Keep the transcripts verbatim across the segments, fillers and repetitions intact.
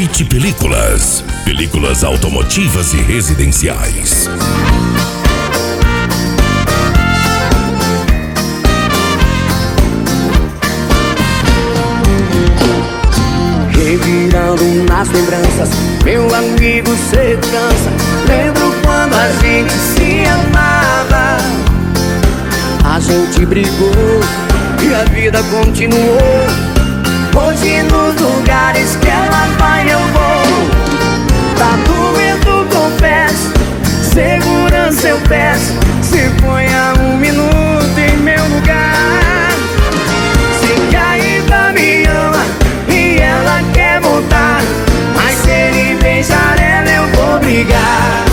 Hit Películas. Películas automotivas e residenciais. Revirando nas lembranças, meu amigo segurança. Lembro quando a gente se amava. A gente brigou e a vida continuou. Hoje nos lugares que ela vai eu vou. Tá doendo, confesso. Segurança eu peço. Se ponha um minuto em meu lugar. Se que ainda me ama e ela quer voltar, mas se ele beijar ela eu vou brigar.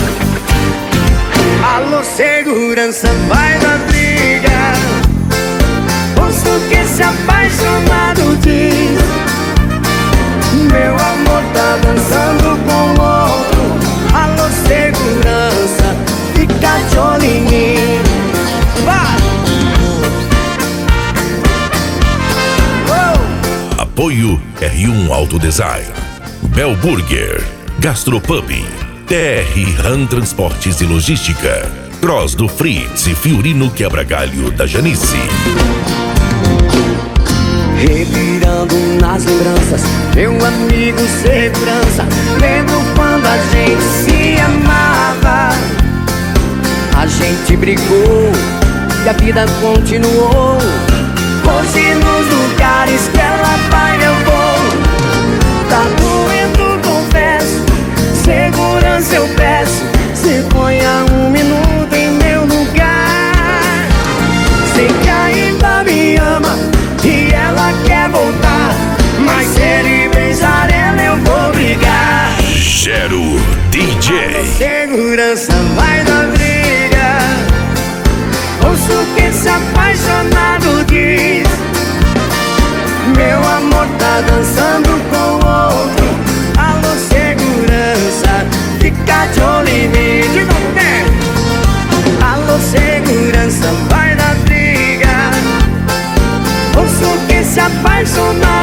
Alô, segurança, vai dar briga. Ouço que esse apaixonado diz: meu amor tá dançando com outro. Alô, segurança, fica de olho em mim. Vai! Oh! Apoio R um Autodesign, Bel Burger, Gastropub, T R Ram Transportes e Logística, Cross do Fritz e Fiorino Quebra-Galho da Janice. Revirando nas lembranças, meu amigo segurança. Lembro quando a gente se amava. A gente brigou e a vida continuou. Hoje nos lugares que ela vai eu vou. Tá doendo, confesso. Segurança eu peço. Se ponha um minuto em meu lugar. Sei que ainda me ama e ela quer voltar, mas se ele beijar ela eu vou brigar. Gero D J. Segurança, vai dar briga. Ouço que esse apaixonado diz: meu amor tá dançando com outro. Alô, segurança, fica de olho em mim. De novo, né? Alô, segurança, vai dar briga. Ouço que se apaixonar